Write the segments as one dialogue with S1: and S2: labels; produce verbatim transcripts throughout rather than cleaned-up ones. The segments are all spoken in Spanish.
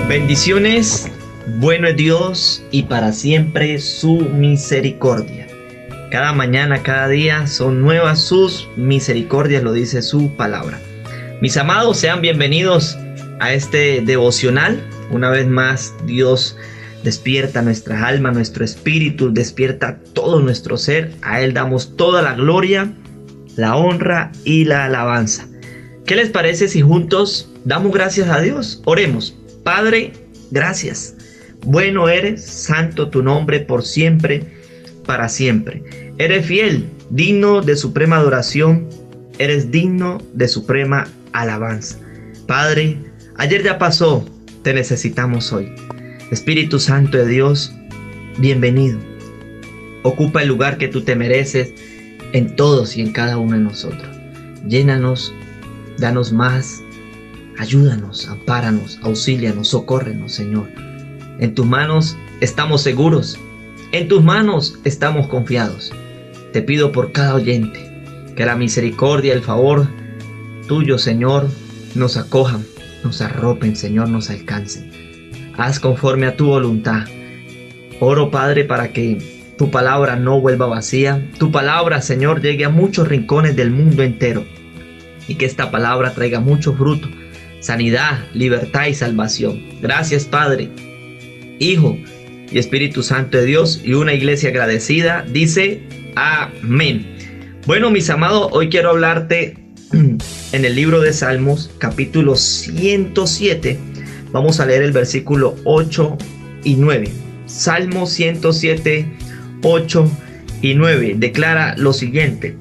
S1: Bendiciones, bueno es Dios y para siempre su misericordia. Cada mañana, cada día son nuevas sus misericordias, lo dice su palabra. Mis amados, sean bienvenidos a este devocional. Una vez más, Dios despierta nuestra alma, nuestro espíritu, despierta todo nuestro ser. A Él damos toda la gloria, la honra y la alabanza. ¿Qué les parece si juntos damos gracias a Dios? Oremos. Padre, gracias. Bueno eres, santo tu nombre por siempre, para siempre. Eres fiel, digno de suprema adoración, eres digno de suprema alabanza. Padre, ayer ya pasó, te necesitamos hoy. Espíritu Santo de Dios, bienvenido. Ocupa el lugar que tú te mereces en todos y en cada uno de nosotros. Llénanos, danos más. Ayúdanos, ampáranos, auxílianos, socórrenos, Señor. En tus manos estamos seguros. En tus manos estamos confiados. Te pido por cada oyente que la misericordia, el favor tuyo, Señor, nos acojan, nos arropen, Señor, nos alcancen. Haz conforme a tu voluntad. Oro, Padre, para que tu palabra no vuelva vacía. Tu palabra, Señor, llegue a muchos rincones del mundo entero. Y que esta palabra traiga mucho fruto. Sanidad, libertad y salvación. Gracias, Padre, Hijo y Espíritu Santo de Dios. Y una iglesia agradecida dice amén. Bueno, mis amados, hoy quiero hablarte en el libro de Salmos, capítulo ciento siete. Vamos a leer el versículo ocho y nueve. Salmo ciento siete, ocho y nueve. Declara lo siguiente.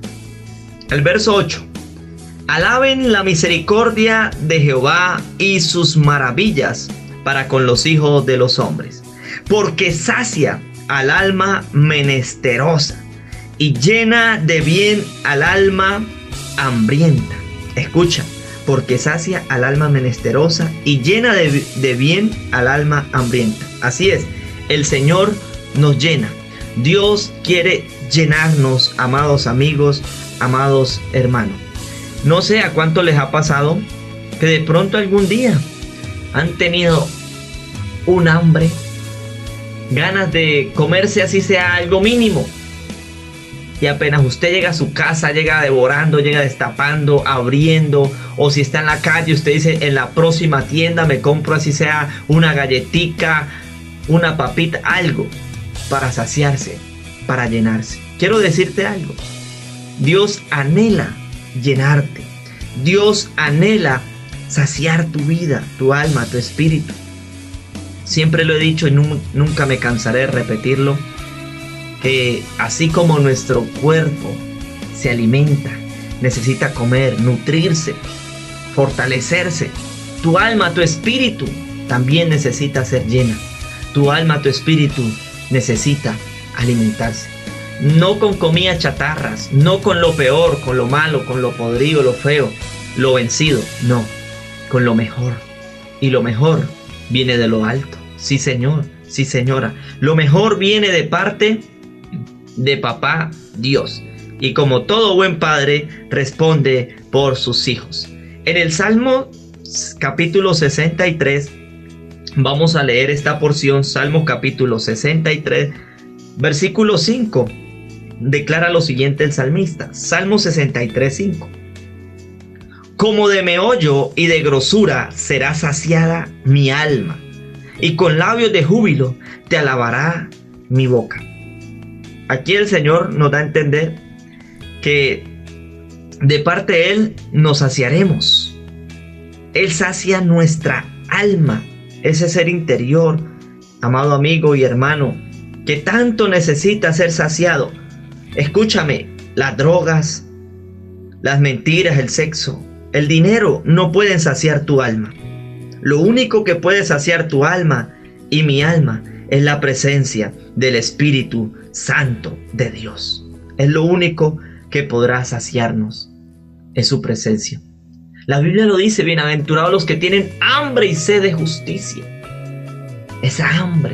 S1: El verso ocho. Alaben la misericordia de Jehová y sus maravillas para con los hijos de los hombres, porque sacia al alma menesterosa y llena de bien al alma hambrienta. Escucha, porque sacia al alma menesterosa y llena de, de bien al alma hambrienta. Así es, el Señor nos llena. Dios quiere llenarnos, amados amigos, amados hermanos. No sé a cuánto les ha pasado que de pronto algún día han tenido un hambre, ganas de comerse así sea algo mínimo. Y apenas usted llega a su casa, llega devorando, llega destapando, abriendo. O si está en la calle, usted dice, en la próxima tienda me compro así sea una galletica, una papita, algo para saciarse, para llenarse. Quiero decirte algo. Dios anhela llenarte. Dios anhela saciar tu vida, tu alma, tu espíritu. Siempre lo he dicho y nunca me cansaré de repetirlo, que así como nuestro cuerpo se alimenta, necesita comer, nutrirse, fortalecerse, tu alma, tu espíritu también necesita ser llena. Tu alma, tu espíritu necesita alimentarse. No con comida chatarras, no con lo peor, con lo malo, con lo podrido, lo feo, lo vencido. No, con lo mejor. Y lo mejor viene de lo alto. Sí, Señor, sí, señora. Lo mejor viene de parte de Papá Dios. Y como todo buen padre, responde por sus hijos. En el Salmo capítulo sesenta y tres, vamos a leer esta porción. Salmo capítulo sesenta y tres, versículo cinco. Declara lo siguiente el salmista. Salmo sesenta y tres, cinco. Como de meollo y de grosura será saciada mi alma, y con labios de júbilo te alabará mi boca. Aquí el Señor nos da a entender que de parte de Él nos saciaremos. Él sacia nuestra alma, ese ser interior, amado amigo y hermano, que tanto necesita ser saciado. Escúchame, las drogas, las mentiras, el sexo, el dinero no pueden saciar tu alma. Lo único que puede saciar tu alma y mi alma es la presencia del Espíritu Santo de Dios. Es lo único que podrá saciarnos, es su presencia. La Biblia lo dice, bienaventurados los que tienen hambre y sed de justicia. Esa hambre,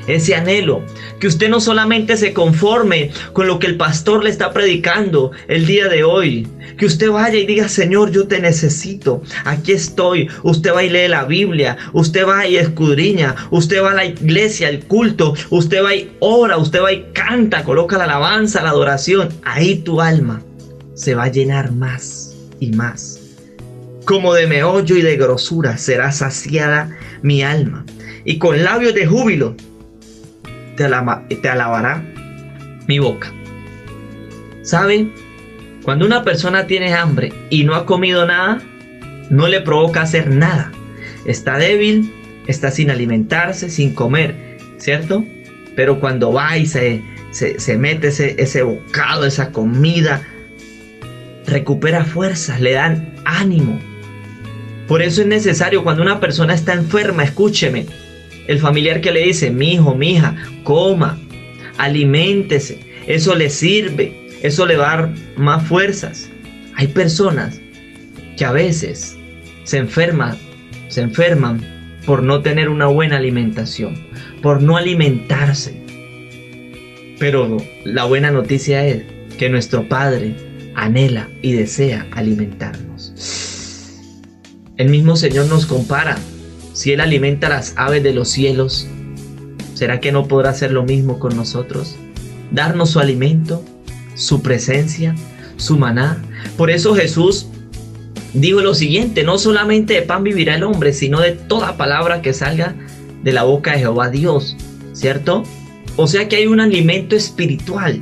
S1: ese anhelo, que usted no solamente se conforme con lo que el pastor le está predicando el día de hoy, que usted vaya y diga: Señor, yo te necesito, aquí estoy. Usted va y lee la Biblia, usted va y escudriña, usted va a la iglesia, al culto, usted va y ora, usted va y canta, coloca la alabanza, la adoración. Ahí tu alma se va a llenar más y más. Como de meollo y de grosura será saciada mi alma, y con labios de júbilo te, alaba, te alabará mi boca. ¿Sabe? Cuando una persona tiene hambre y no ha comido nada, no le provoca hacer nada. Está débil, está sin alimentarse, sin comer, ¿cierto? Pero cuando va y se, se, se mete ese, ese bocado, esa comida, recupera fuerzas, le dan ánimo. Por eso es necesario, cuando una persona está enferma, escúcheme, el familiar que le dice: mi hijo, mi hija, coma, aliméntese, eso le sirve. Eso le va a dar más fuerzas. Hay personas que a veces se enferman, se enferman por no tener una buena alimentación, por no alimentarse. Pero la buena noticia es que nuestro Padre anhela y desea alimentarnos. El mismo Señor nos compara: si Él alimenta a las aves de los cielos, ¿será que no podrá hacer lo mismo con nosotros? Darnos su alimento, su presencia, su maná. Por eso Jesús dijo lo siguiente: no solamente de pan vivirá el hombre, sino de toda palabra que salga de la boca de Jehová Dios, ¿cierto? O sea que hay un alimento espiritual.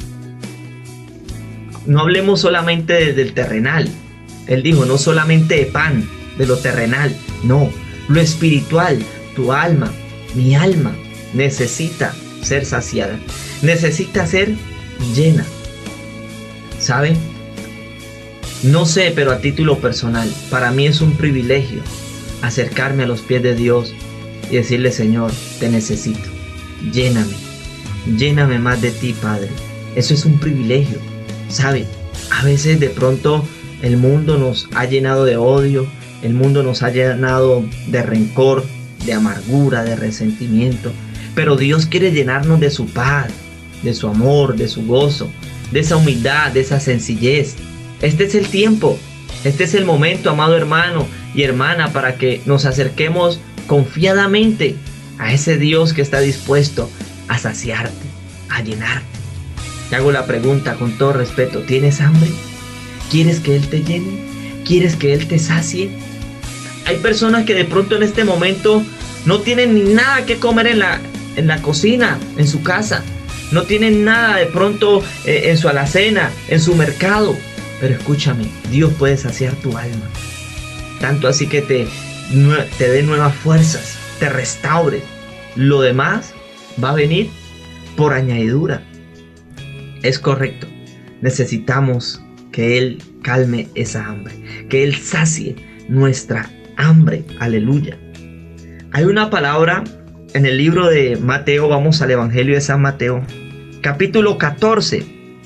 S1: No hablemos solamente de, del terrenal. Él dijo: no solamente de pan, de lo terrenal, no, lo espiritual. Tu alma, mi alma, necesita ser saciada, necesita ser llena. ¿Saben? No sé, pero a título personal, para mí es un privilegio acercarme a los pies de Dios y decirle: Señor, te necesito, lléname, lléname más de ti, Padre. Eso es un privilegio. ¿Sabe? A veces de pronto el mundo nos ha llenado de odio, el mundo nos ha llenado de rencor, de amargura, de resentimiento, pero Dios quiere llenarnos de su paz, de su amor, de su gozo, de esa humildad, de esa sencillez. Este es el tiempo, este es el momento, amado hermano y hermana, para que nos acerquemos confiadamente a ese Dios que está dispuesto a saciarte, a llenarte. Te hago la pregunta con todo respeto: ¿tienes hambre? ¿Quieres que Él te llene? ¿Quieres que Él te sacie? Hay personas que de pronto en este momento no tienen ni nada que comer en la, en la cocina, en su casa. No tienen nada de pronto eh, en su alacena, en su mercado. Pero escúchame, Dios puede saciar tu alma. Tanto así que te, te dé nuevas fuerzas, te restaure. Lo demás va a venir por añadidura. Es correcto. Necesitamos que Él calme esa hambre, que Él sacie nuestra hambre. Aleluya. Hay una palabra en el libro de Mateo, vamos al Evangelio de San Mateo, capítulo catorce.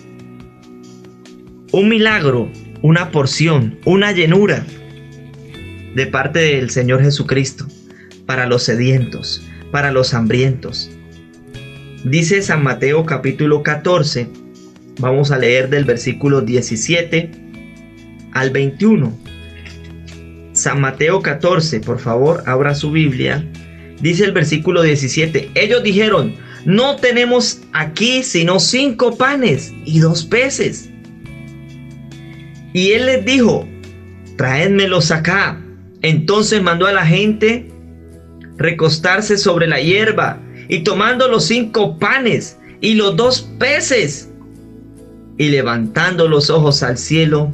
S1: Un milagro, una porción, una llenura de parte del Señor Jesucristo para los sedientos, para los hambrientos. Dice San Mateo capítulo catorce, vamos a leer del versículo diecisiete al veintiuno. San Mateo catorce, por favor, abra su Biblia. Dice el versículo diecisiete: ellos dijeron: no tenemos aquí sino cinco panes y dos peces. Y él les dijo: traédmelos acá. Entonces mandó a la gente recostarse sobre la hierba, y tomando los cinco panes y los dos peces, y levantando los ojos al cielo,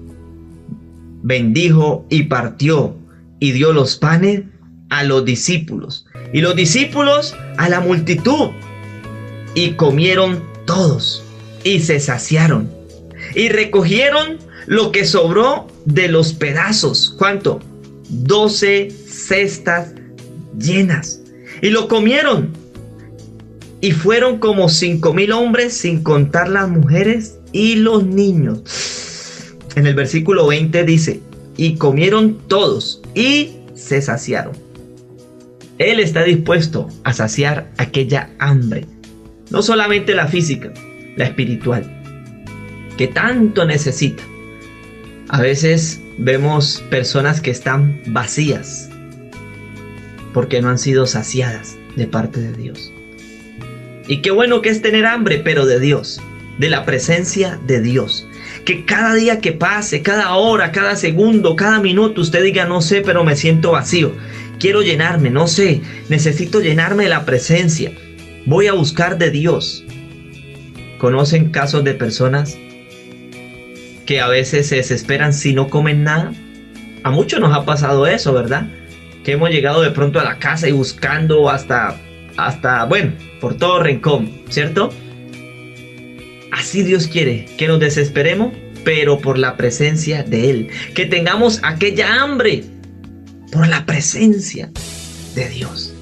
S1: bendijo y partió, y dio los panes a los discípulos, y los discípulos a la multitud, y comieron todos, y se saciaron, y recogieron lo que sobró de los pedazos. ¿Cuánto? Doce cestas llenas, y lo comieron, y fueron como cinco mil hombres, sin contar las mujeres y los niños. En el versículo veinte dice: y comieron todos y se saciaron. Él está dispuesto a saciar aquella hambre, no solamente la física, la espiritual, que tanto necesita. A veces vemos personas que están vacías porque no han sido saciadas de parte de Dios. Y qué bueno que es tener hambre, pero de Dios, de la presencia de Dios. Que cada día que pase, cada hora, cada segundo, cada minuto, usted diga, no sé, pero me siento vacío. Quiero llenarme, no sé, necesito llenarme de la presencia. Voy a buscar de Dios. ¿Conocen casos de personas que a veces se desesperan si no comen nada? A muchos nos ha pasado eso, ¿verdad? Que hemos llegado de pronto a la casa y buscando hasta, hasta, bueno, por todo rincón, ¿cierto? Así Dios quiere que nos desesperemos, pero por la presencia de Él. Que tengamos aquella hambre por la presencia de Dios.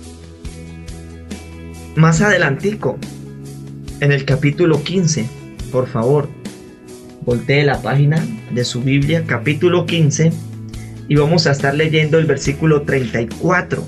S1: Más adelantico, en el capítulo quince, por favor, voltee la página de su Biblia, capítulo quince, y vamos a estar leyendo el versículo treinta y cuatro.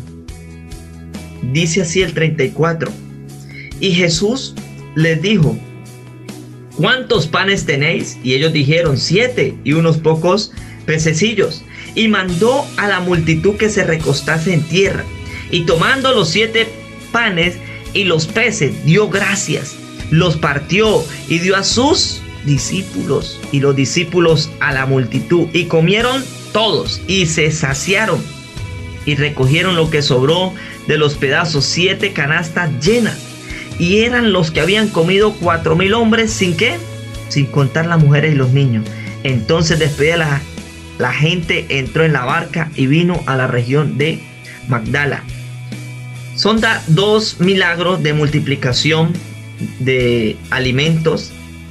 S1: Dice así el treinta y cuatro. Y Jesús les dijo, ¿cuántos panes tenéis? Y ellos dijeron, siete y unos pocos pececillos. Y mandó a la multitud que se recostase en tierra. Y tomando los siete panes y los peces, dio gracias, los partió y dio a sus discípulos, y los discípulos a la multitud. Y comieron todos y se saciaron. Y recogieron lo que sobró de los pedazos, siete canastas llenas. Y eran los que habían comido cuatro mil hombres, ¿sin qué? Sin contar las mujeres y los niños. Entonces despedida la, la gente, entró en la barca y vino a la región de Magdala. Son da, dos milagros de multiplicación de alimentos,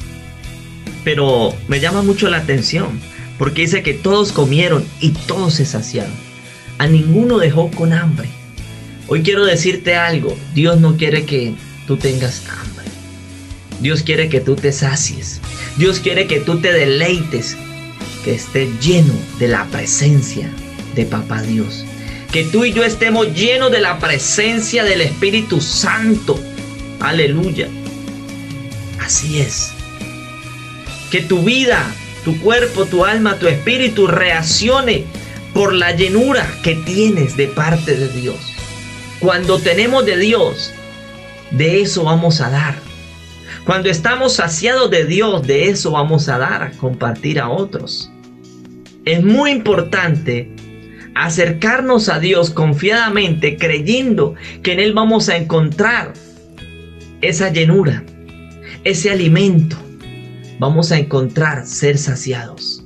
S1: pero me llama mucho la atención porque dice que todos comieron y todos se saciaron. A ninguno dejó con hambre. Hoy quiero decirte algo. Dios no quiere que tú tengas hambre. Dios quiere que tú te sacies. Dios quiere que tú te deleites, que estés lleno de la presencia de Papá Dios. Que tú y yo estemos llenos de la presencia del Espíritu Santo. Aleluya. Así es. Que tu vida, tu cuerpo, tu alma, tu espíritu reaccione por la llenura que tienes de parte de Dios. Cuando tenemos de Dios, de eso vamos a dar. Cuando estamos saciados de Dios, de eso vamos a dar, a compartir a otros. Es muy importante acercarnos a Dios confiadamente, creyendo que en Él vamos a encontrar esa llenura, ese alimento. Vamos a encontrar ser saciados.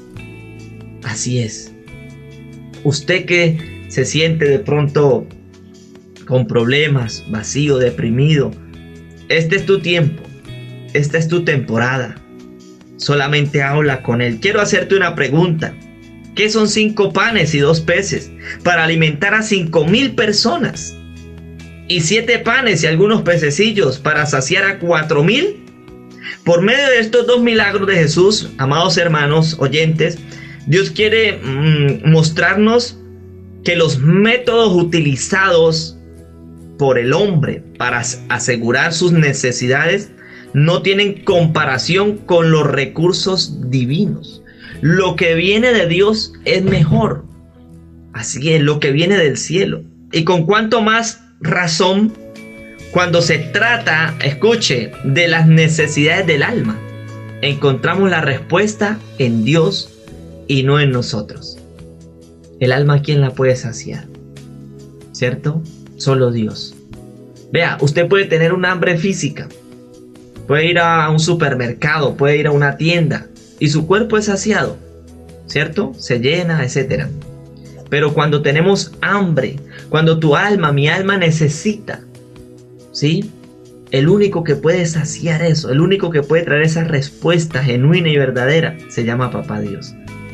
S1: Así es. Usted que se siente de pronto con problemas, vacío, deprimido, este es tu tiempo, esta es tu temporada. Solamente habla con Él. Quiero hacerte una pregunta. ¿Qué son cinco panes y dos peces para alimentar a cinco mil personas? ¿Y siete panes y algunos pececillos para saciar a cuatro mil? Por medio de estos dos milagros de Jesús, amados hermanos oyentes, Dios quiere mmm, mostrarnos que los métodos utilizados por el hombre para asegurar sus necesidades no tienen comparación con los recursos divinos. Lo que viene de Dios es mejor. Así es, lo que viene del cielo. Y con cuánto más razón cuando se trata, escuche, de las necesidades del alma. Encontramos la respuesta en Dios y no en nosotros. El alma, ¿quién la puede saciar? ¿Cierto? Solo Dios. Vea, usted puede tener un hambre física. Puede ir a un supermercado, puede ir a una tienda y su cuerpo es saciado, ¿cierto? Se llena, etcétera. Pero cuando tenemos hambre, cuando tu alma, mi alma necesita, ¿sí? El único que puede saciar eso, el único que puede traer esa respuesta genuina y verdadera, se llama Papá Dios.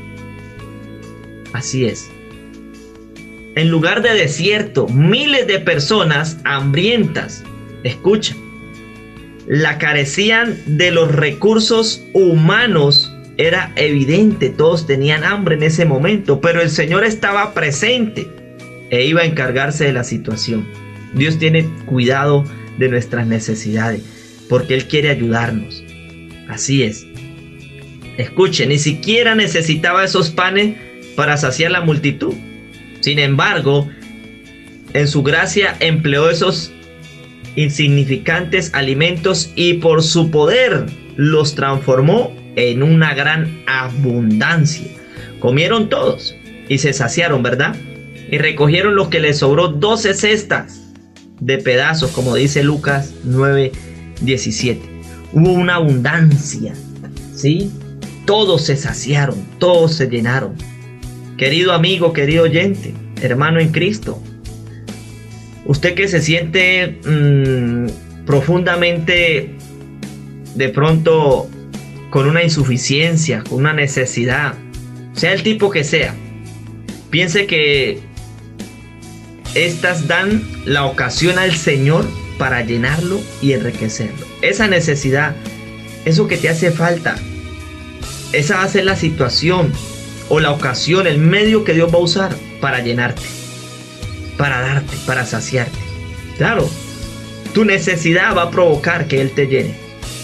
S1: Así es. En lugar de desierto, miles de personas hambrientas, escucha, la carecían de los recursos humanos. Era evidente, todos tenían hambre en ese momento, pero el Señor estaba presente e iba a encargarse de la situación. Dios tiene cuidado de nuestras necesidades porque Él quiere ayudarnos. Así es. Escuche, ni siquiera necesitaba esos panes para saciar la multitud. Sin embargo, en su gracia empleó esos insignificantes alimentos y por su poder los transformó en una gran abundancia. Comieron todos y se saciaron, ¿verdad? Y recogieron lo que les sobró, doce cestas de pedazos, como dice Lucas nueve diecisiete. Hubo una abundancia, ¿sí? Todos se saciaron, todos se llenaron. Querido amigo, querido oyente, hermano en Cristo, usted que se siente mmm, profundamente de pronto con una insuficiencia, con una necesidad, sea el tipo que sea, piense que estas dan la ocasión al Señor para llenarlo y enriquecerlo. Esa necesidad, eso que te hace falta, esa va a ser la situación o la ocasión, el medio que Dios va a usar para llenarte, para darte, para saciarte. Claro, tu necesidad va a provocar que Él te llene.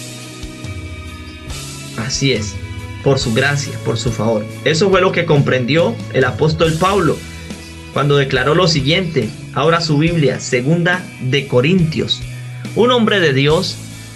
S1: Así es, por su gracia, por su favor. Eso fue lo que comprendió el apóstol Pablo cuando declaró lo siguiente. Ahora su Biblia, segunda de Corintios. Un hombre de Dios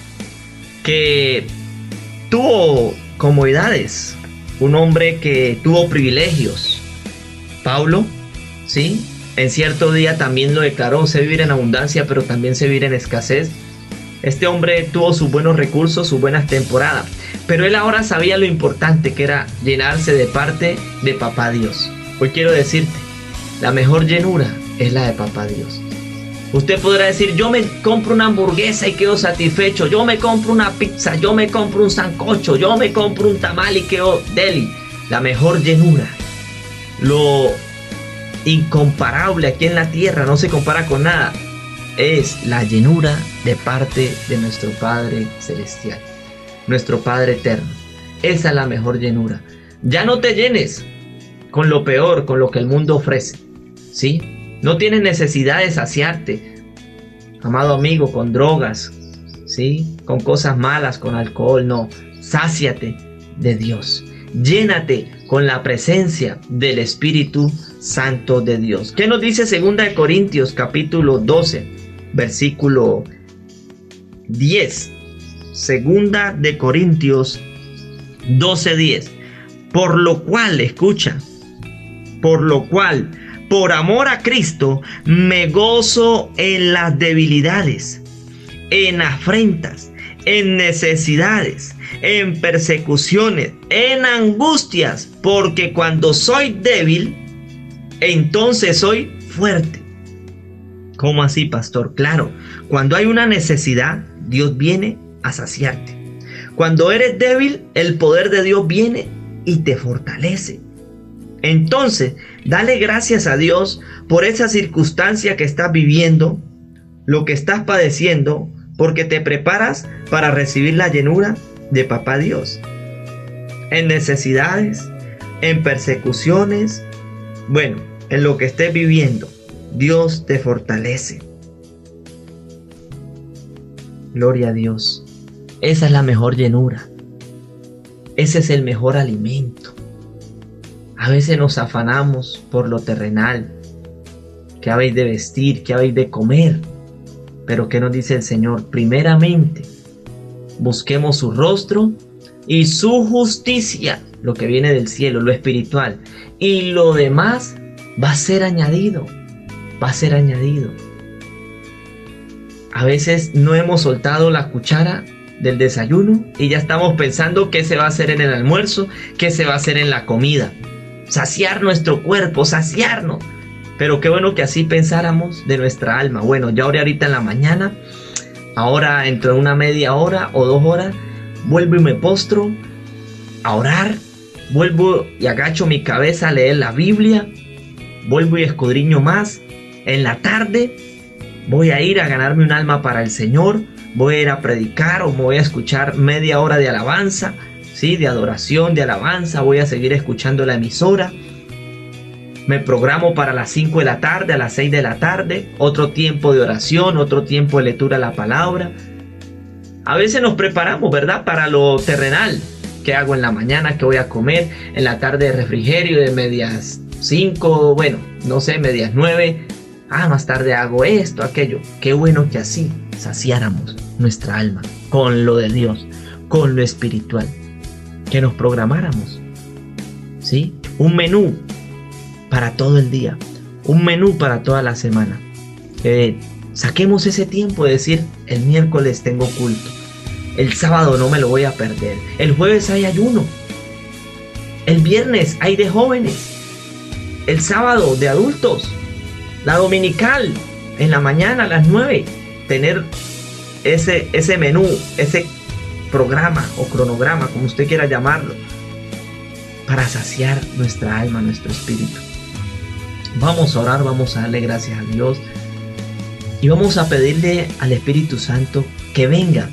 S1: que tuvo comodidades, un hombre que tuvo privilegios. Pablo, ¿sí? En cierto día también lo declaró: sé vivir en abundancia, pero también sé vivir en escasez. Este hombre tuvo sus buenos recursos, sus buenas temporadas, pero él ahora sabía lo importante que era llenarse de parte de Papá Dios. Hoy quiero decirte, la mejor llenura es la de Papá Dios. Usted podrá decir: yo me compro una hamburguesa y quedo satisfecho, yo me compro una pizza, yo me compro un sancocho, yo me compro un tamal y quedo deli. La mejor llenura, lo incomparable aquí en la tierra, no se compara con nada, es la llenura de parte de nuestro Padre Celestial, nuestro Padre Eterno. Esa es la mejor llenura. Ya no te llenes con lo peor, con lo que el mundo ofrece, ¿sí? No tienes necesidad de saciarte, amado amigo, con drogas, ¿sí? Con cosas malas, con alcohol, no. Sáciate de Dios. Llénate con la presencia del Espíritu Santo de Dios. ¿Qué nos dice segunda de Corintios capítulo doce, versículo diez? Segunda de Corintios doce, diez. Por lo cual, escucha, por lo cual, por amor a Cristo, me gozo en las debilidades, en afrentas, en necesidades, en persecuciones, en angustias, porque cuando soy débil, entonces soy fuerte. ¿Cómo así, pastor? Claro, cuando hay una necesidad, Dios viene a saciarte. Cuando eres débil, el poder de Dios viene y te fortalece. Entonces, dale gracias a Dios por esa circunstancia que estás viviendo, lo que estás padeciendo, porque te preparas para recibir la llenura de Papá Dios. En necesidades, en persecuciones, bueno, en lo que estés viviendo, Dios te fortalece. Gloria a Dios. Esa es la mejor llenura. Ese es el mejor alimento. A veces nos afanamos por lo terrenal. ¿Qué habéis de vestir? ¿Qué habéis de comer? Pero ¿qué nos dice el Señor? Primeramente, busquemos su rostro y su justicia, lo que viene del cielo, lo espiritual. Y lo demás va a ser añadido, va a ser añadido. A veces no hemos soltado la cuchara del desayuno y ya estamos pensando qué se va a hacer en el almuerzo, qué se va a hacer en la comida. Saciar nuestro cuerpo, saciarnos. Pero qué bueno que así pensáramos de nuestra alma. Bueno, ya oré ahorita en la mañana, ahora entre una media hora o dos horas, vuelvo y me postro a orar, vuelvo y agacho mi cabeza a leer la Biblia, vuelvo y escudriño más. En la tarde voy a ir a ganarme un alma para el Señor, voy a ir a predicar o me voy a escuchar media hora de alabanza, ¿sí? De adoración, de alabanza, voy a seguir escuchando la emisora. Me programo para las cinco de la tarde, a las seis de la tarde, otro tiempo de oración, otro tiempo de lectura de la palabra. A veces nos preparamos, ¿verdad?, para lo terrenal. ¿Qué hago en la mañana? ¿Qué voy a comer? En la tarde de refrigerio de medias cinco, bueno, no sé, medias nueve. Ah, más tarde hago esto, aquello. Qué bueno que así saciáramos nuestra alma con lo de Dios, con lo espiritual. Que nos programáramos, ¿sí? Un menú para todo el día, un menú para toda la semana. Eh, saquemos ese tiempo de decir, el miércoles tengo culto, el sábado no me lo voy a perder, el jueves hay ayuno, el viernes hay de jóvenes, el sábado de adultos, la dominical en la mañana a las nueve. Tener ese, ese menú, ese programa o cronograma, como usted quiera llamarlo, para saciar nuestra alma, nuestro espíritu. Vamos a orar, vamos a darle gracias a Dios y vamos a pedirle al Espíritu Santo que venga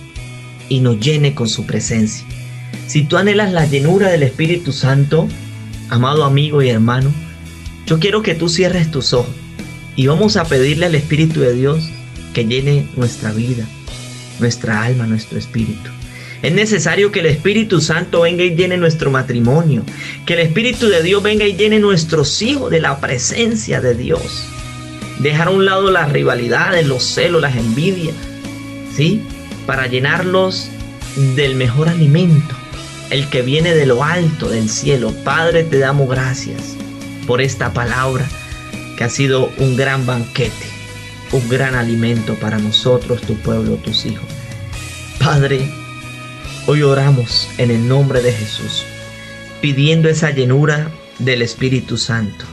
S1: y nos llene con su presencia. Si tú anhelas la llenura del Espíritu Santo, amado amigo y hermano, yo quiero que tú cierres tus ojos y vamos a pedirle al Espíritu de Dios que llene nuestra vida, nuestra alma, nuestro espíritu. Es necesario que el Espíritu Santo venga y llene nuestro matrimonio, que el Espíritu de Dios venga y llene nuestros hijos de la presencia de Dios. Dejar a un lado las rivalidades, los celos, las envidias, ¿sí? Para llenarlos del mejor alimento, el que viene de lo alto del cielo. Padre, te damos gracias por esta palabra que ha sido un gran banquete, un gran alimento para nosotros, tu pueblo, tus hijos. Padre, hoy oramos en el nombre de Jesús, pidiendo esa llenura del Espíritu Santo.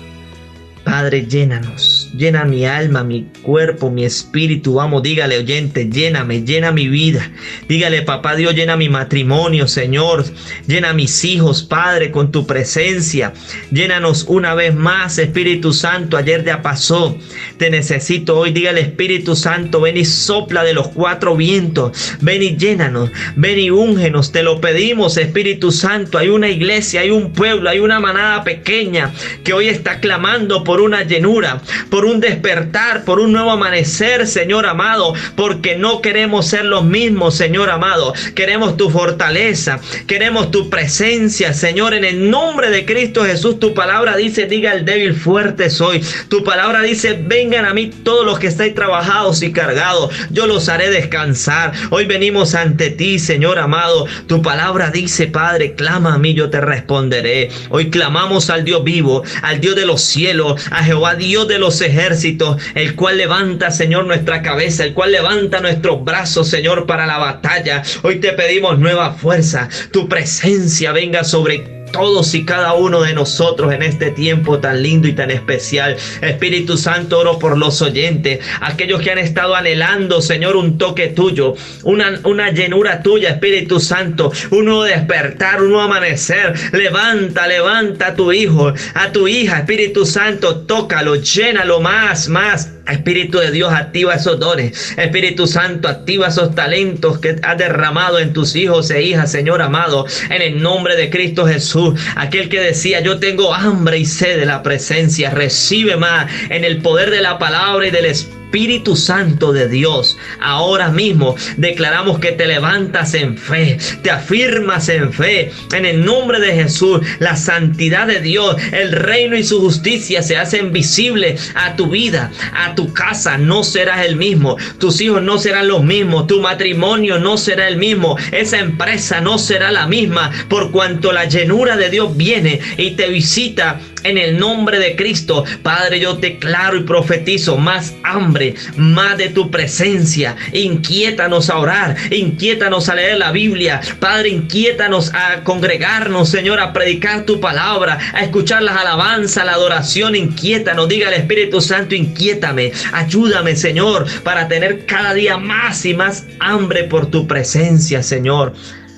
S1: Padre, llénanos, llena mi alma, mi cuerpo, mi espíritu. Vamos, dígale, oyente, lléname, llena mi vida. Dígale, papá Dios, llena mi matrimonio, Señor. Llena mis hijos, Padre, con tu presencia. Llénanos una vez más, Espíritu Santo. Ayer ya pasó. Te necesito hoy. Dígale, Espíritu Santo, ven y sopla de los cuatro vientos. Ven y llénanos, ven y úngenos. Te lo pedimos, Espíritu Santo. Hay una iglesia, hay un pueblo, hay una manada pequeña que hoy está clamando por una llenura, por un despertar, por un nuevo amanecer, Señor amado, porque no queremos ser los mismos, Señor amado. Queremos tu fortaleza, queremos tu presencia, Señor, en el nombre de Cristo Jesús. Tu palabra dice, diga el débil, fuerte soy. Tu palabra dice, vengan a mí todos los que estáis trabajados y cargados, yo los haré descansar. Hoy venimos ante ti, Señor amado. Tu palabra dice, Padre, clama a mí, yo te responderé. Hoy clamamos al Dios vivo, al Dios de los cielos, a Jehová Dios de los ejércitos, el cual levanta, Señor, nuestra cabeza, el cual levanta nuestros brazos, Señor, para la batalla. Hoy te pedimos nueva fuerza, tu presencia venga sobre todos y cada uno de nosotros en este tiempo tan lindo y tan especial. Espíritu Santo, oro por los oyentes, aquellos que han estado anhelando, Señor, un toque tuyo, una, una llenura tuya, Espíritu Santo, un nuevo despertar, un nuevo amanecer. Levanta, levanta a tu hijo, a tu hija, Espíritu Santo, tócalo, llénalo más, más. Espíritu de Dios, activa esos dones. Espíritu Santo, activa esos talentos que has derramado en tus hijos e hijas, Señor amado, en el nombre de Cristo Jesús. Aquel que decía, yo tengo hambre y sed de la presencia, recibe más en el poder de la palabra y del Espíritu. Espíritu Santo de Dios, ahora mismo declaramos que te levantas en fe, te afirmas en fe, en el nombre de Jesús. La santidad de Dios, el reino y su justicia se hacen visibles a tu vida, a tu casa. No serás el mismo, tus hijos no serán los mismos, tu matrimonio no será el mismo, esa empresa no será la misma, por cuanto la llenura de Dios viene y te visita en el nombre de Cristo. Padre, yo declaro y profetizo más hambre, más de tu presencia. Inquiétanos a orar, inquiétanos a leer la Biblia, Padre, inquiétanos a congregarnos, Señor, a predicar tu palabra, a escuchar las alabanzas, la adoración. Inquiétanos, diga el Espíritu Santo, inquiétame, ayúdame, Señor, para tener cada día más y más hambre por tu presencia, Señor.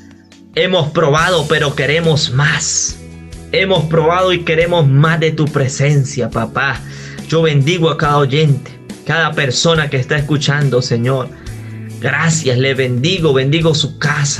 S1: Hemos probado, pero queremos más. Hemos probado y queremos más de tu presencia, papá. Yo bendigo a cada oyente, cada persona que está escuchando, Señor. Gracias, le bendigo, bendigo su casa,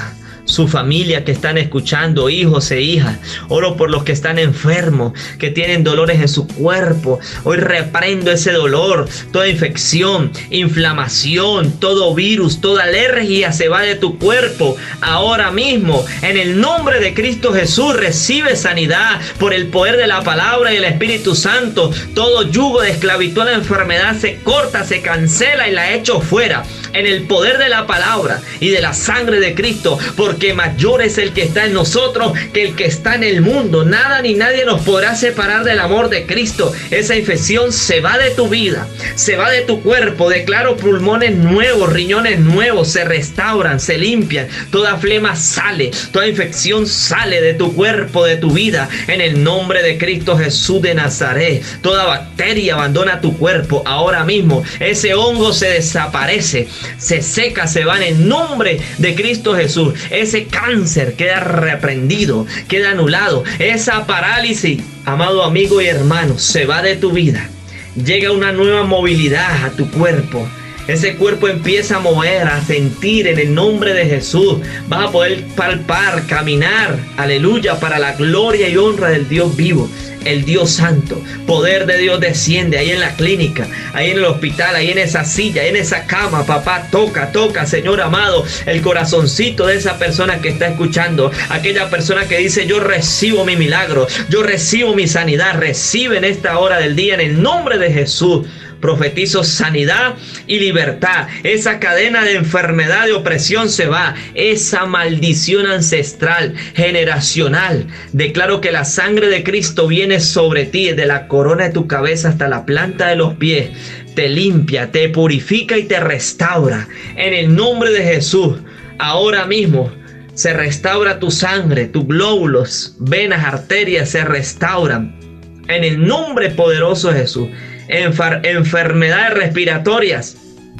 S1: su familia que están escuchando, hijos e hijas. Oro por los que están enfermos, que tienen dolores en su cuerpo. Hoy reprendo ese dolor, toda infección, inflamación, todo virus, toda alergia se va de tu cuerpo. Ahora mismo, en el nombre de Cristo Jesús, recibe sanidad por el poder de la palabra y el Espíritu Santo. Todo yugo de esclavitud a la enfermedad se corta, se cancela y la echo fuera. En el poder de la palabra y de la sangre de Cristo, porque mayor es el que está en nosotros que el que está en el mundo. Nada ni nadie nos podrá separar del amor de Cristo. Esa infección se va de tu vida, se va de tu cuerpo. Declaro pulmones nuevos, riñones nuevos, se restauran, se limpian. Toda flema sale, toda infección sale de tu cuerpo, de tu vida, en el nombre de Cristo Jesús de Nazaret. Toda bacteria abandona tu cuerpo ahora mismo. Ese hongo se desaparece, se seca, se va en el nombre de Cristo Jesús. Ese cáncer queda reprendido, queda anulado. Esa parálisis, amado amigo y hermano, se va de tu vida. Llega una nueva movilidad a tu cuerpo. Ese cuerpo empieza a mover, a sentir en el nombre de Jesús. Vas a poder palpar, caminar, aleluya, para la gloria y honra del Dios vivo, el Dios santo. Poder de Dios desciende ahí en la clínica, ahí en el hospital, ahí en esa silla, ahí en esa cama. Papá, toca, toca, Señor amado, el corazoncito de esa persona que está escuchando. Aquella persona que dice: yo recibo mi milagro, yo recibo mi sanidad. Recibe en esta hora del día en el nombre de Jesús. Profetizo sanidad y libertad. Esa cadena de enfermedad, de opresión se va. Esa maldición ancestral, generacional. Declaro que la sangre de Cristo viene sobre ti, desde la corona de tu cabeza hasta la planta de los pies. Te limpia, te purifica y te restaura. En el nombre de Jesús, ahora mismo se restaura tu sangre, tus glóbulos, venas, arterias se restauran. En el nombre poderoso de Jesús. Enfer- enfermedades respiratorias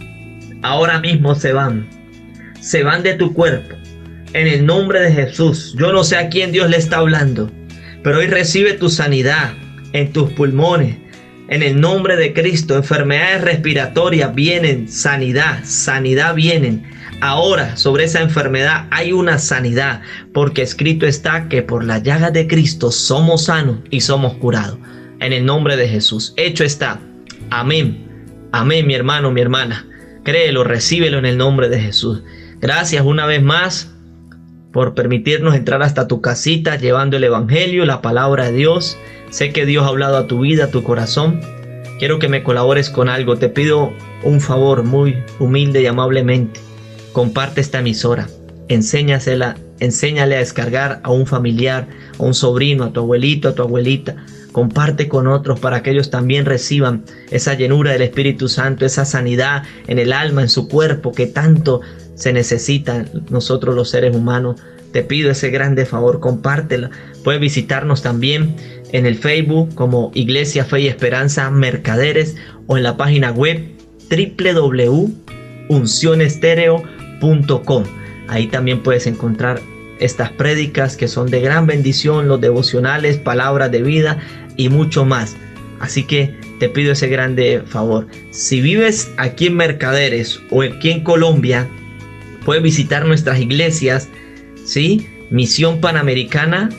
S1: ahora mismo se van, se van de tu cuerpo en el nombre de Jesús. Yo no sé a quién Dios le está hablando, pero hoy recibe tu sanidad en tus pulmones en el nombre de Cristo. Enfermedades respiratorias vienen, sanidad, sanidad vienen. Ahora sobre esa enfermedad hay una sanidad, porque escrito está que por las llagas de Cristo somos sanos y somos curados. En el nombre de Jesús, hecho está. Amén. Amén, mi hermano, mi hermana. Créelo, recíbelo en el nombre de Jesús. Gracias una vez más por permitirnos entrar hasta tu casita llevando el evangelio, la palabra de Dios. Sé que Dios ha hablado a tu vida, a tu corazón. Quiero que me colabores con algo. Te pido un favor muy humilde y amablemente. Comparte esta emisora. Enséñasela, enséñale a descargar a un familiar, a un sobrino, a tu abuelito, a tu abuelita. Comparte con otros para que ellos también reciban esa llenura del Espíritu Santo, esa sanidad en el alma, en su cuerpo, que tanto se necesita nosotros los seres humanos. Te pido ese grande favor, compártela. Puedes visitarnos también en el Facebook como Iglesia Fe y Esperanza Mercaderes, o en la página web doble u doble u doble u punto unción estéreo punto com. Ahí también puedes encontrar estas prédicas que son de gran bendición, los devocionales, palabras de vida y mucho más. Así que te pido ese grande favor. Si vives aquí en Mercaderes o aquí en Colombia, puedes visitar nuestras iglesias, ¿sí? Misión Panamericana,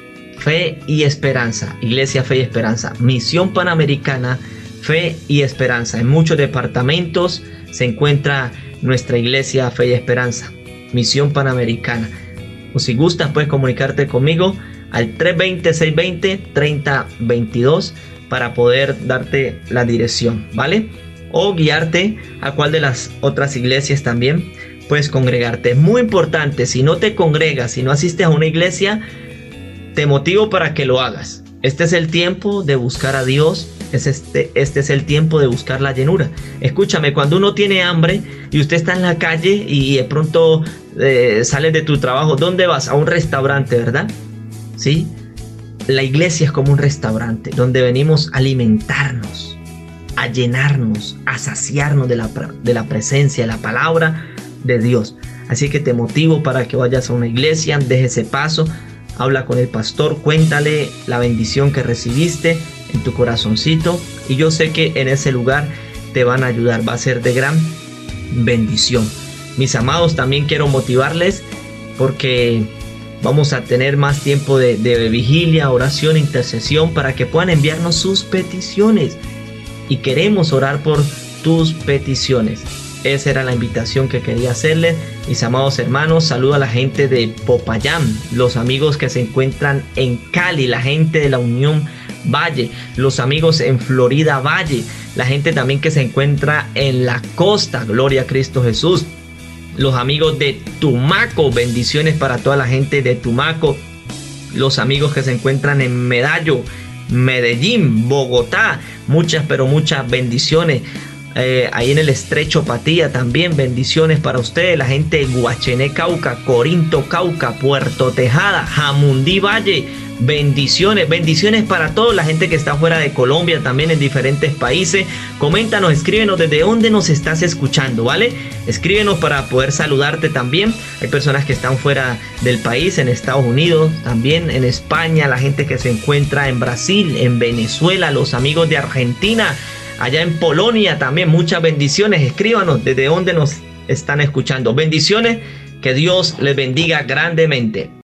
S1: Fe y Esperanza. Iglesia Fe y Esperanza. Misión Panamericana, Fe y Esperanza. En muchos departamentos se encuentra nuestra iglesia Fe y Esperanza. Misión Panamericana. O si gustas, puedes comunicarte conmigo al tres dos cero, seis dos cero, tres cero dos dos para poder darte la dirección, ¿vale? O guiarte a cuál de las otras iglesias también puedes congregarte. Es muy importante, si no te congregas, si no asistes a una iglesia, te motivo para que lo hagas. Este es el tiempo de buscar a Dios. Es este, este es el tiempo de buscar la llenura. Escúchame, cuando uno tiene hambre y usted está en la calle y de pronto eh, sales de tu trabajo, ¿dónde vas? A un restaurante, ¿verdad? ¿Sí? La iglesia es como un restaurante donde venimos a alimentarnos, a llenarnos, a saciarnos de la, de la presencia, de la palabra de Dios. Así que te motivo para que vayas a una iglesia, dejes ese paso, habla con el pastor, cuéntale la bendición que recibiste en tu corazoncito, y yo sé que en ese lugar te van a ayudar, va a ser de gran bendición. Mis amados, también quiero motivarles porque vamos a tener más tiempo de, de vigilia, oración, intercesión, para que puedan enviarnos sus peticiones. Y queremos orar por tus peticiones. Esa era la invitación que quería hacerles, mis amados hermanos. Saludo a la gente de Popayán, los amigos que se encuentran en Cali, la gente de la Unión Valle, los amigos en Florida Valle, la gente también que se encuentra en la costa, gloria a Cristo Jesús. Los amigos de Tumaco, bendiciones para toda la gente de Tumaco. Los amigos que se encuentran en Medallo, Medellín, Bogotá, muchas pero muchas bendiciones. Eh, ahí en el Estrecho Patía también bendiciones para ustedes. La gente de Guachené, Cauca, Corinto, Cauca, Puerto Tejada, Jamundí Valle, bendiciones, bendiciones para toda la gente que está fuera de Colombia, también en diferentes países. Coméntanos, escríbenos desde dónde nos estás escuchando, ¿vale? Escríbenos para poder saludarte también. Hay personas que están fuera del país, en Estados Unidos, también en España, la gente que se encuentra en Brasil, en Venezuela, los amigos de Argentina, allá en Polonia también, muchas bendiciones. Escríbanos desde dónde nos están escuchando. Bendiciones, que Dios les bendiga grandemente.